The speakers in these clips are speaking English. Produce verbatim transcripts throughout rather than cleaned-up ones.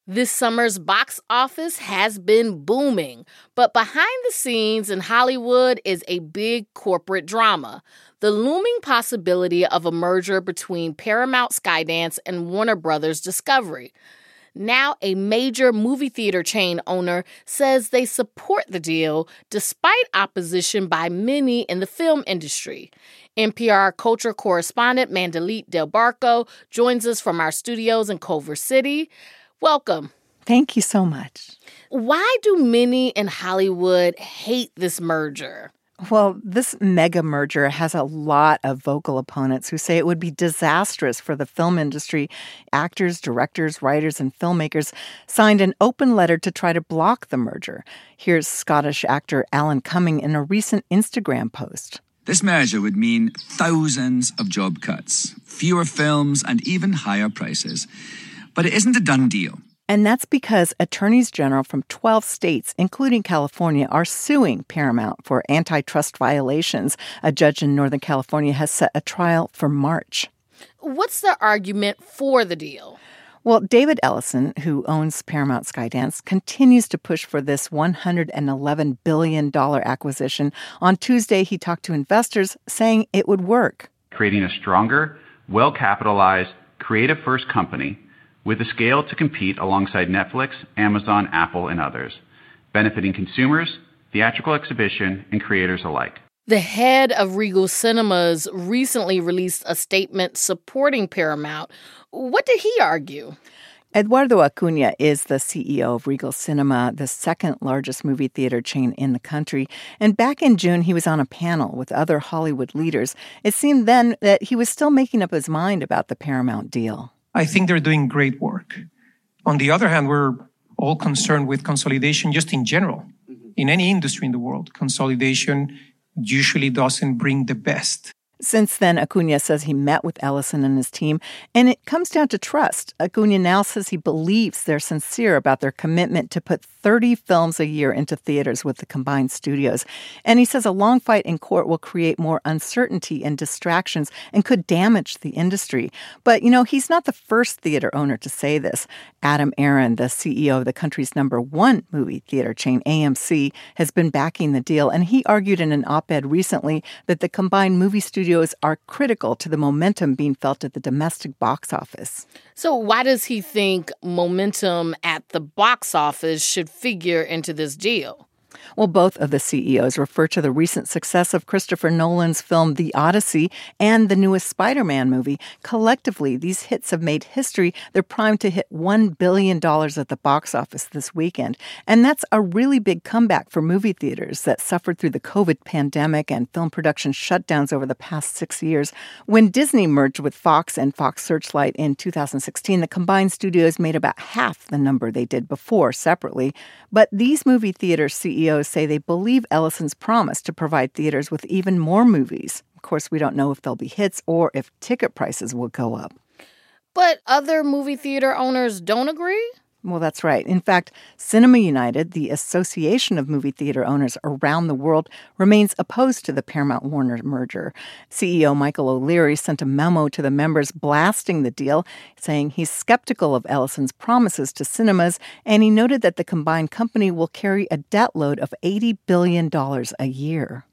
This summer's box office has been booming, but behind the scenes in Hollywood is a big corporate drama. The looming possibility of a merger between Paramount Skydance and Warner Brothers Discovery. Now, a major movie theater chain owner says they support the deal despite opposition by many in the film industry. N P R culture correspondent Mandalit Del Barco joins us from our studios in Culver City. Welcome. Thank you so much. Why do many in Hollywood hate this merger? Well, this mega merger has a lot of vocal opponents who say it would be disastrous for the film industry. Actors, directors, writers, and filmmakers signed an open letter to try to block the merger. Here's Scottish actor Alan Cumming in a recent Instagram post. This merger would mean thousands of job cuts, fewer films, and even higher prices. But it isn't a done deal. And that's because attorneys general from twelve states, including California, are suing Paramount for antitrust violations. A judge in Northern California has set a trial for March. What's the argument for the deal? Well, David Ellison, who owns Paramount Skydance, continues to push for this one hundred eleven billion dollars acquisition. On Tuesday, he talked to investors, saying it would work. Creating a stronger, well-capitalized, creative-first company with the scale to compete alongside Netflix, Amazon, Apple, and others, benefiting consumers, theatrical exhibition, and creators alike. The head of Regal Cinemas recently released a statement supporting Paramount. What did he argue? Eduardo Acuna is the C E O of Regal Cinema, the second largest movie theater chain in the country. And back in June, he was on a panel with other Hollywood leaders. It seemed then that he was still making up his mind about the Paramount deal. I think they're doing great work. On the other hand, we're all concerned with consolidation just in general. In any industry in the world, consolidation usually doesn't bring the best. Since then, Acuna says he met with Ellison and his team, and it comes down to trust. Acuna now says he believes they're sincere about their commitment to put thirty films a year into theaters with the combined studios. And he says a long fight in court will create more uncertainty and distractions and could damage the industry. But, you know, he's not the first theater owner to say this. Adam Aron, the C E O of the country's number one movie theater chain, A M C, has been backing the deal, and he argued in an op-ed recently that the combined movie studios are critical to the momentum being felt at the domestic box office. So why does he think momentum at the box office should figure into this deal? Well, both of the C E Os refer to the recent success of Christopher Nolan's film The Odyssey and the newest Spider-Man movie. Collectively, these hits have made history. They're primed to hit one billion dollars at the box office this weekend. And that's a really big comeback for movie theaters that suffered through the COVID pandemic and film production shutdowns over the past six years. When Disney merged with Fox and Fox Searchlight in two thousand sixteen, the combined studios made about half the number they did before separately. But these movie theater C E Os say they believe Ellison's promise to provide theaters with even more movies. Of course, we don't know if they'll be hits or if ticket prices will go up. But other movie theater owners don't agree? Well, that's right. In fact, Cinema United, the association of movie theater owners around the world, remains opposed to the Paramount-Warner merger. C E O Michael O'Leary sent a memo to the members blasting the deal, saying he's skeptical of Ellison's promises to cinemas, and he noted that the combined company will carry a debt load of eighty billion dollars a year.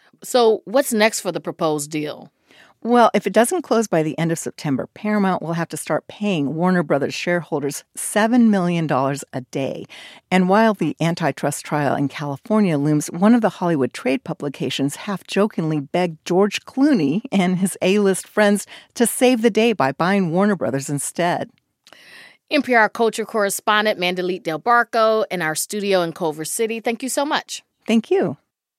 So what's next for the proposed deal? Well, if it doesn't close by the end of September, Paramount will have to start paying Warner Brothers shareholders seven million dollars a day. And while the antitrust trial in California looms, one of the Hollywood trade publications half-jokingly begged George Clooney and his A-list friends to save the day by buying Warner Brothers instead. N P R culture correspondent Mandalit Del Barco in our studio in Culver City. Thank you so much. Thank you.